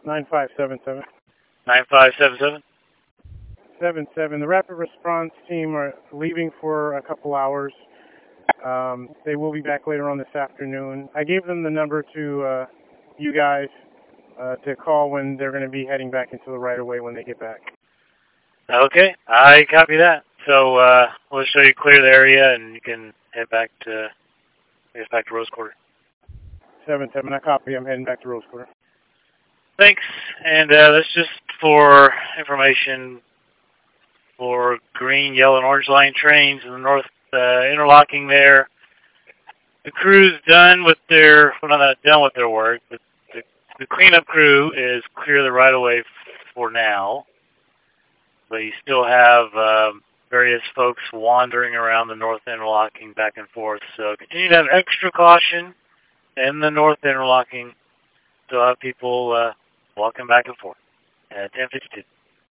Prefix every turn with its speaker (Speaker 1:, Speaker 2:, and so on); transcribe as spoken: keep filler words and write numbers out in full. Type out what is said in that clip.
Speaker 1: nine five seven seven.
Speaker 2: nine five seven seven?
Speaker 1: seven seven. The rapid response team are leaving for a couple hours. Um, they will be back later on this afternoon. I gave them the number to uh, you guys uh, to call when they're going to be heading back into the right-of-way when they get back.
Speaker 2: Okay, I copy that. So uh, we'll show you clear the area, and you can head back to I guess back to Rose Quarter.
Speaker 1: seven seven. I copy. I'm heading back to Rose Quarter.
Speaker 2: Thanks. And uh, that's just for information for green, yellow, and orange line trains in the north uh, interlocking there. The crew's done with their, well, not done with their work, but the, the cleanup crew is clear the right-of-way for now. But you still have um, various folks wandering around the north interlocking back and forth. So continue to have extra caution in the north interlocking. Still have people uh, walking back and forth at ten fifty-two.